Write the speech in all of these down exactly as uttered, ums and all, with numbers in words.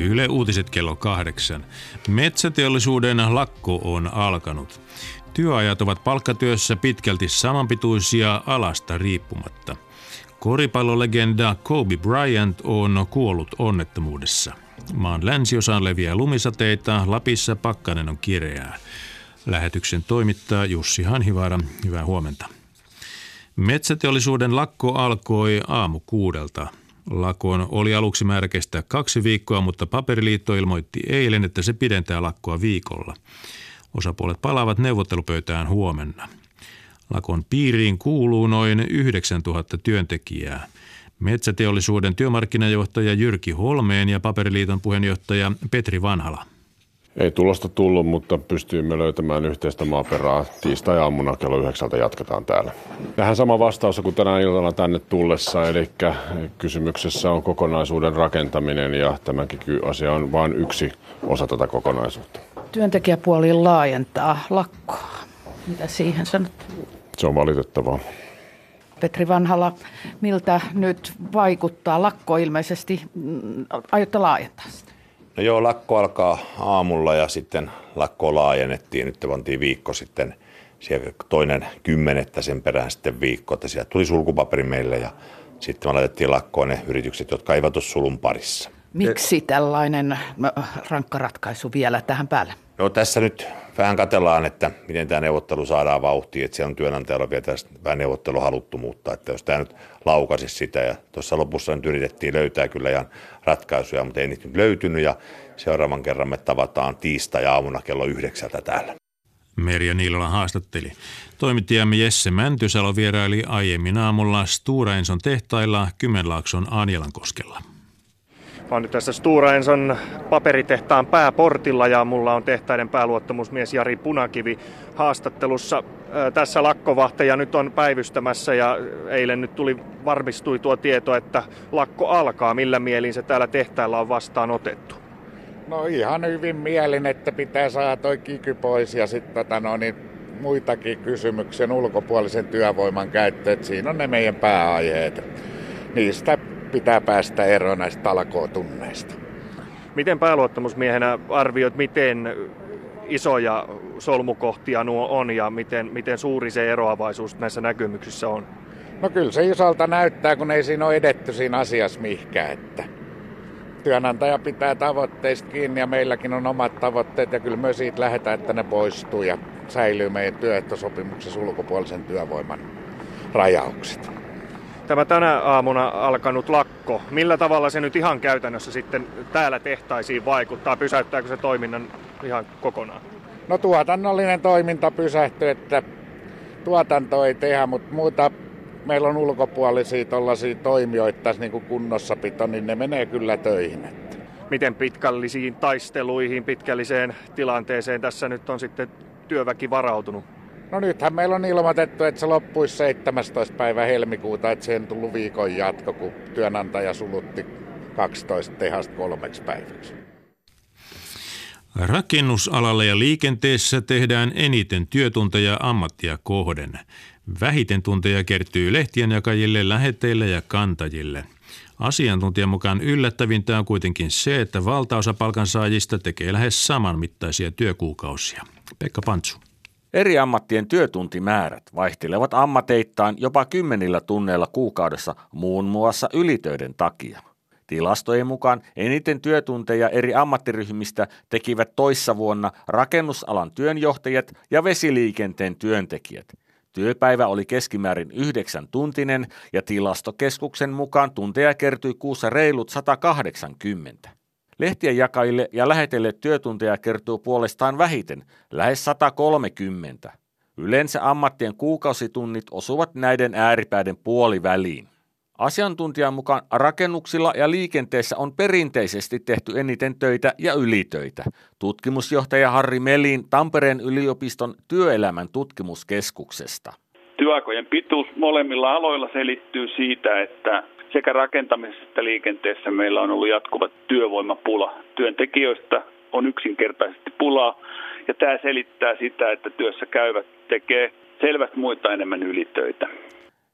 Yle Uutiset kello kahdeksan. Metsäteollisuuden lakko on alkanut. Työajat ovat palkkatyössä pitkälti samanpituisia alasta riippumatta. Koripallolegenda Kobe Bryant on kuollut onnettomuudessa. Maan länsiosaan leviää lumisateita, Lapissa pakkanen on kireää. Lähetyksen toimittaa Jussi Hanhivaara. Hyvää huomenta. Metsäteollisuuden lakko alkoi aamu kuudelta. Lakon oli aluksi määrä kestää kaksi viikkoa, mutta Paperiliitto ilmoitti eilen, että se pidentää lakkoa viikolla. Osapuolet palaavat neuvottelupöytään huomenna. Lakon piiriin kuuluu noin yhdeksäntuhatta työntekijää. Metsäteollisuuden työmarkkinajohtaja Jyrki Holmeen ja Paperiliiton puheenjohtaja Petri Vanhala. Ei tulosta tullut, mutta pystyimme löytämään yhteistä maaperää. Tiistai-aamuna kello yhdeksältä jatketaan täällä. Tähän sama vastaus kuin tänään iltana tänne tullessa, eli kysymyksessä on kokonaisuuden rakentaminen ja tämäkin asia on vain yksi osa tätä kokonaisuutta. Työntekijäpuoli laajentaa lakkoa. Mitä siihen sanot? Se on valitettavaa. Petri Vanhala, miltä nyt vaikuttaa lakko ilmeisesti? Aiotte laajentaa sitä? No joo, lakko alkaa aamulla ja sitten lakko laajennettiin. Nyt pantiin viikko sitten, siellä toinen kymmenettä sen perään sitten viikko, että sieltä tuli sulkupaperi meille ja sitten me laitettiin lakkoon ne yritykset, jotka eivät ole sulun parissa. Miksi tällainen rankka ratkaisu vielä tähän päälle? No tässä nyt vähän katsellaan, että miten tämä neuvottelu saadaan vauhtiin, että siellä on työnantajalla vielä tästä vähän neuvotteluhaluttomuutta, että jos tämä nyt laukaisi sitä ja tuossa lopussa nyt yritettiin löytää kyllä ihan ratkaisuja, mutta ei niitä nyt löytynyt ja seuraavan kerran me tavataan tiistai-aamuna kello yhdeksältä täällä. Merja Niilola haastatteli. Toimittajamme Jesse Mäntysalo vieraili aiemmin aamulla Stora Enson tehtailla Kymenlaakson Anjalankoskella. Mä oon nyt tässä Stora Enson paperitehtaan pääportilla ja mulla on tehtaiden pääluottamusmies Jari Punakivi haastattelussa. Tässä lakkovahteja nyt on päivystämässä ja eilen nyt tuli, varmistui tuo tieto, että lakko alkaa. Millä mielin se täällä tehtailla on vastaan otettu? No ihan hyvin mielin, että pitää saada toi kiky pois ja sitten tota no, niin muitakin kysymyksiä ulkopuolisen työvoiman käyttö. Et siinä on ne meidän pääaiheet. Niistä pitää päästä eroon näistä talkootunneista. Miten pääluottamusmiehenä arvioit, miten isoja solmukohtia nuo on ja miten, miten suuri se eroavaisuus näissä näkemyksissä on? No kyllä se isolta näyttää, kun ei siinä ole edetty siinä asiassa mihinkään. Että työnantaja pitää tavoitteista kiinni ja meilläkin on omat tavoitteet ja kyllä myös siitä lähdetään, että ne poistuu ja säilyy meidän työehtosopimuksessa ulkopuolisen työvoiman rajaukset. Tämä tänä aamuna alkanut lakko, millä tavalla se nyt ihan käytännössä sitten täällä tehtaisiin vaikuttaa? Pysäyttääkö se toiminnan ihan kokonaan? No tuotannollinen toiminta pysähtyy, että tuotanto ei tehdä, mutta muuta meillä on ulkopuolisia tollaisia toimijoita niin kuin kunnossapito, niin ne menee kyllä töihin. Että. Miten pitkällisiin taisteluihin, pitkälliseen tilanteeseen tässä nyt on sitten työväki varautunut? No nythän meillä on ilmoitettu, että se loppuisi seitsemästoista päivä helmikuuta, että siihen on tullut viikon jatko, kun työnantaja sulutti kaksitoista tehasta kolmeksi päiväksi. Rakennusalalle ja liikenteessä tehdään eniten työtunteja ammattia kohden. Vähiten tunteja kertyy lehtien jakajille, läheteille ja kantajille. Asiantuntijan mukaan yllättävintä on kuitenkin se, että valtaosa palkansaajista tekee lähes samanmittaisia työkuukausia. Pekka Pantsu. Eri ammattien työtuntimäärät vaihtelevat ammateittain jopa kymmenillä tunneilla kuukaudessa muun muassa ylitöiden takia. Tilastojen mukaan eniten työtunteja eri ammattiryhmistä tekivät toissa vuonna rakennusalan työnjohtajat ja vesiliikenteen työntekijät. Työpäivä oli keskimäärin yhdeksän tuntinen ja Tilastokeskuksen mukaan tunteja kertyi kuussa reilut sata kahdeksankymmentä. Lehtien jakajille ja läheteille työtunteja kertyy puolestaan vähiten, lähes sata kolmekymmentä. Yleensä ammattien kuukausitunnit osuvat näiden ääripäiden puoliväliin. Asiantuntijan mukaan rakennuksilla ja liikenteessä on perinteisesti tehty eniten töitä ja ylitöitä. Tutkimusjohtaja Harri Melin Tampereen yliopiston työelämän tutkimuskeskuksesta. Työaikojen pituus molemmilla aloilla selittyy siitä, että sekä rakentamisessa että liikenteessä meillä on ollut jatkuva työvoimapula. Työntekijöistä on yksinkertaisesti pulaa ja tämä selittää sitä, että työssä käyvät tekee selvästi muita enemmän ylitöitä.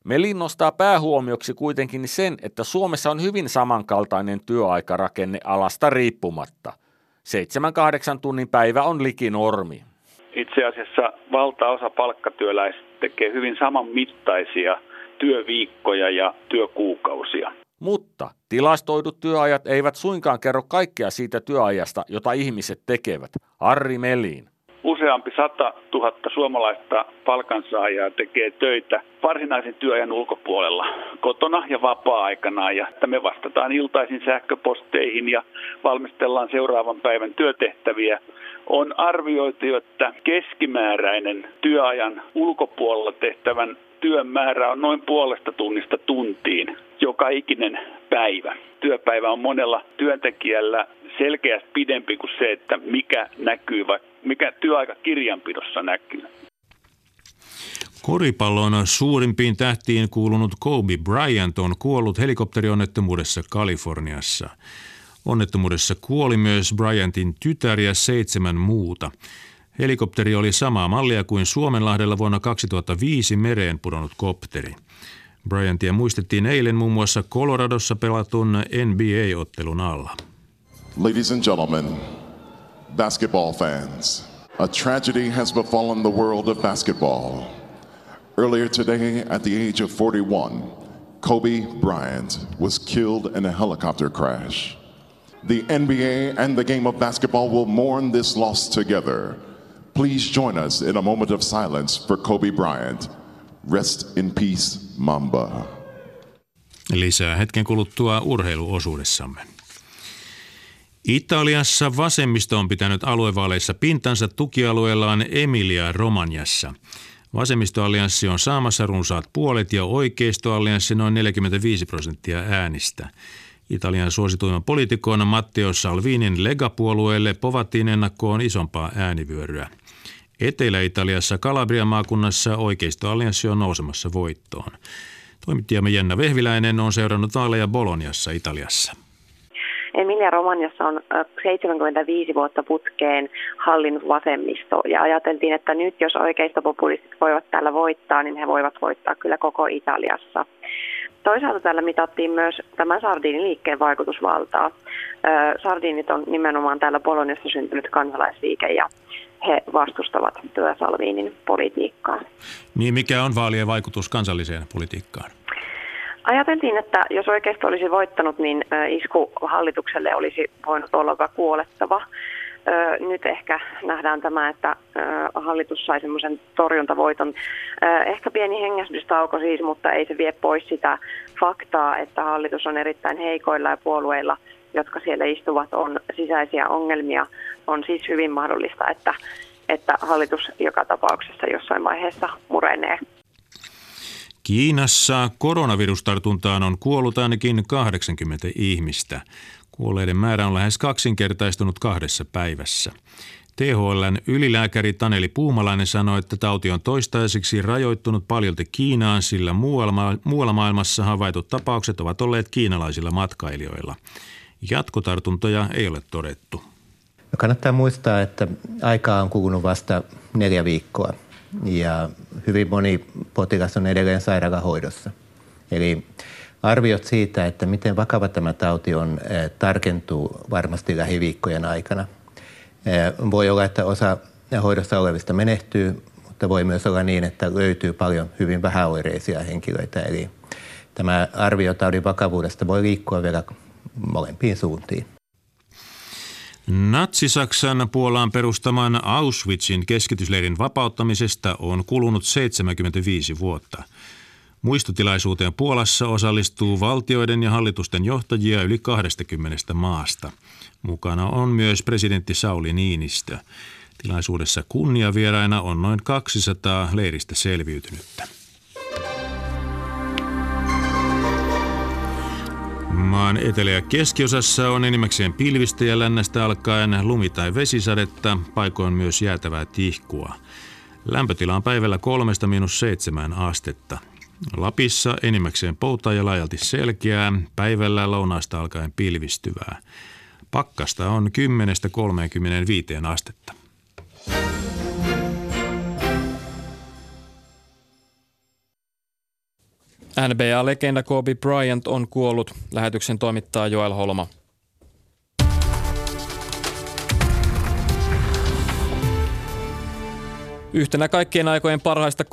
Melin nostaa päähuomioksi kuitenkin sen, että Suomessa on hyvin samankaltainen työaikarakenne alasta riippumatta. Seitsemän kahdeksan tunnin päivä on likinormi. Itse asiassa valtaosa palkkatyöläisistä tekee hyvin samanmittaisia työviikkoja ja työkuukausia. Mutta tilastoidut työajat eivät suinkaan kerro kaikkea siitä työajasta, jota ihmiset tekevät. Harri Melin. Useampi sata tuhatta suomalaista palkansaajaa tekee töitä varsinaisen työajan ulkopuolella, kotona ja vapaa-aikana. Ja että me vastataan iltaisin sähköposteihin ja valmistellaan seuraavan päivän työtehtäviä. On arvioitu, että keskimääräinen työajan ulkopuolella tehtävän työn määrä on noin puolesta tunnista tuntiin joka ikinen päivä. Työpäivä on monella työntekijällä selkeästi pidempi kuin se, että mikä näkyy, vai mikä työaika kirjanpidossa näkyy. Koripallon suurimpiin tähtiin kuulunut Kobe Bryant on kuollut helikopterionnettomuudessa Kaliforniassa. Onnettomuudessa kuoli myös Bryantin tytär ja seitsemän muuta. Helikopteri oli samaa mallia kuin Suomenlahdella vuonna kaksituhattaviisi mereen pudonnut kopteri. Bryantia muistettiin eilen muun muassa Coloradossa pelatun N B A-ottelun alla. Ladies and gentlemen, basketball fans, a tragedy has befallen the world of basketball. Earlier today, at the age of forty-one, Kobe Bryant was killed in a helicopter crash. The N B A and the game of basketball will mourn this loss together. Please join us in a moment of silence for Kobe Bryant. Rest in peace, Mamba. Lisää hetken kuluttua urheiluosuudessamme. Italiassa vasemmisto on pitänyt aluevaaleissa pintansa tukialueellaan Emilia-Romagnassa. Vasemmistoallianssi on saamassa runsaat puolet ja oikeistoallianssi noin neljäkymmentäviisi prosenttia äänistä. Italian suosituimman poliitikon Matteo Salvinin Lega-puolueelle povattiin ennakkoon isompaa äänivyöryä. Etelä-Italiassa Kalabrian maakunnassa oikeistoallianssi on nousemassa voittoon. Toimittajamme Jenna Vehviläinen on seurannut vaaleja Boloniassa Italiassa. Emilia-Romagnassa on seitsemänkymmentäviisi vuotta putkeen hallinnut vasemmisto ja ajateltiin, että nyt jos oikeistopopulistit voivat täällä voittaa, niin he voivat voittaa kyllä koko Italiassa. Toisaalta täällä mitattiin myös tämän Sardini-liikkeen vaikutusvaltaa. Sardinit on nimenomaan täällä Boloniassa syntynyt kansalaisliike ja he vastustavat Matteo Salvinin politiikkaa. Niin mikä on vaalien vaikutus kansalliseen politiikkaan? Ajateltiin, että jos oikeisto olisi voittanut, niin isku hallitukselle olisi voinut olla kuolettava. Nyt ehkä nähdään tämä, että hallitus sai semmoisen torjuntavoiton. Ehkä pieni hengähdystauko siis, mutta ei se vie pois sitä faktaa, että hallitus on erittäin heikoilla ja puolueilla, jotka siellä istuvat, on sisäisiä ongelmia. On siis hyvin mahdollista, että, että hallitus joka tapauksessa jossain vaiheessa murenee. Kiinassa koronavirustartuntaan on kuollut ainakin kahdeksankymmentä ihmistä. Kuolleiden määrä on lähes kaksinkertaistunut kahdessa päivässä. T H L:n ylilääkäri Taneli Puumalainen sanoi, että tauti on toistaiseksi rajoittunut paljolti Kiinaan, sillä muualla, muualla maailmassa havaitut tapaukset ovat olleet kiinalaisilla matkailijoilla. Jatkotartuntoja ei ole todettu. No kannattaa muistaa, että aikaa on kulunut vasta neljä viikkoa ja hyvin moni potilas on edelleen sairaalahoidossa. Eli arviot siitä, että miten vakava tämä tauti on, tarkentuu varmasti lähiviikkojen aikana. Voi olla, että osa hoidossa olevista menehtyy, mutta voi myös olla niin, että löytyy paljon hyvin vähäoireisia henkilöitä. Eli tämä arvio taudin vakavuudesta voi liikkua vielä molempiin suuntiin. Natsi-Saksan Puolaan perustaman Auschwitzin keskitysleirin vapauttamisesta on kulunut seitsemänkymmentäviisi vuotta. Muistotilaisuuteen Puolassa osallistuu valtioiden ja hallitusten johtajia yli kaksikymmentä maasta. Mukana on myös presidentti Sauli Niinistö. Tilaisuudessa kunniavieraina on noin kaksisataa leiristä selviytynyttä. Maan etelä- ja keskiosassa on enimmäkseen pilvistä ja lännästä alkaen lumi- tai vesisadetta, paikoin myös jäätävää tihkua. Lämpötila on päivällä kolmesta miinus seitsemään astetta. Lapissa enimmäkseen poutaa ja laajalti selkeää, päivällä lounaasta alkaen pilvistyvää. Pakkasta on kymmenestä kolmeenkymmeneenviiteen astetta. N B A-legenda Kobe Bryant on kuollut. Lähetyksen toimittaa Joel Holma. Yhtenä kaikkien aikojen parhaista